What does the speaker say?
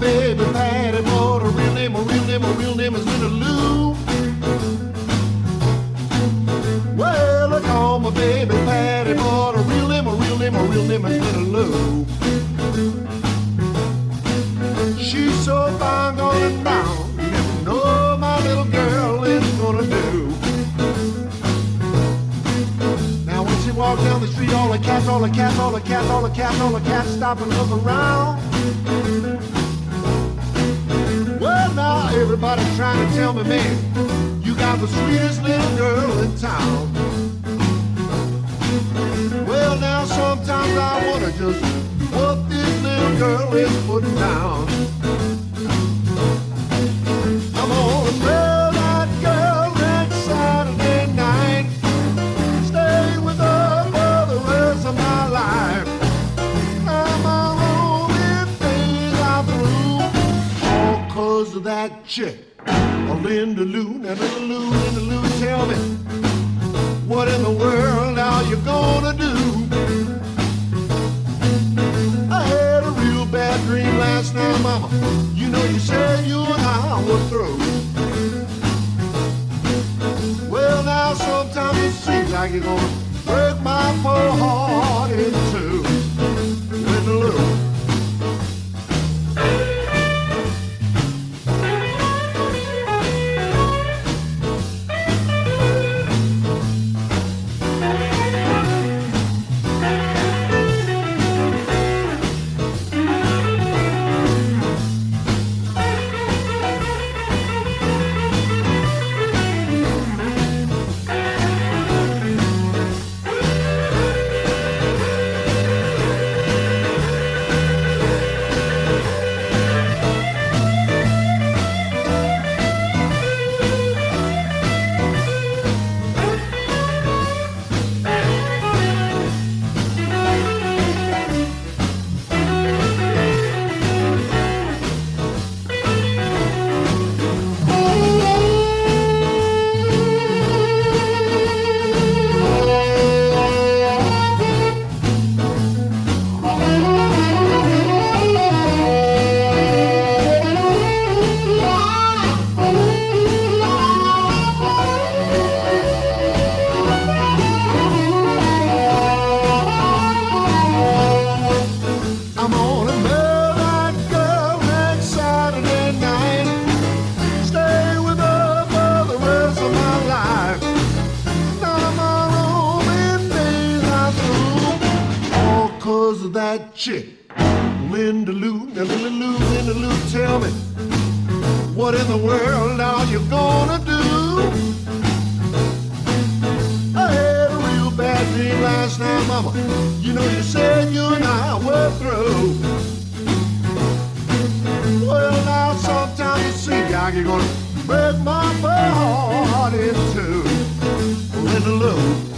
baby Patty, but her real name, her real name is Linda Lou. Well, I call my baby Patty, but her real name, her real name, her real name is Linda Lou. She's so fine going down, you never know my little girl is gonna do. Now when she walks down the street, all the cats, all the cats, all the cats, all the cats, all the cats stop and look around. Well, now everybody's trying to tell me, man, you got the sweetest little girl in town. Well, now sometimes I wonder just what this little girl is putting down. I'm gonna tell that girl next Saturday night, stay with her for the rest of my life. I'm only days I'm through, all 'cause of that chick, Linda Lou. Now Linda Lou, tell me, what in the world are you gonna do? I had a real bad dream last night, mama. You know you said you and I were through. Well, now sometimes it seems like you're gonna break my poor heart in two. Linda Lou. That chick, Linda Lou. Now Linda Lou, tell me, what in the world are you gonna do? I had a real bad dream last night, mama. You know you said you and I were through. Well, now sometimes it seems like you're gonna break my heart in two. Linda Lou.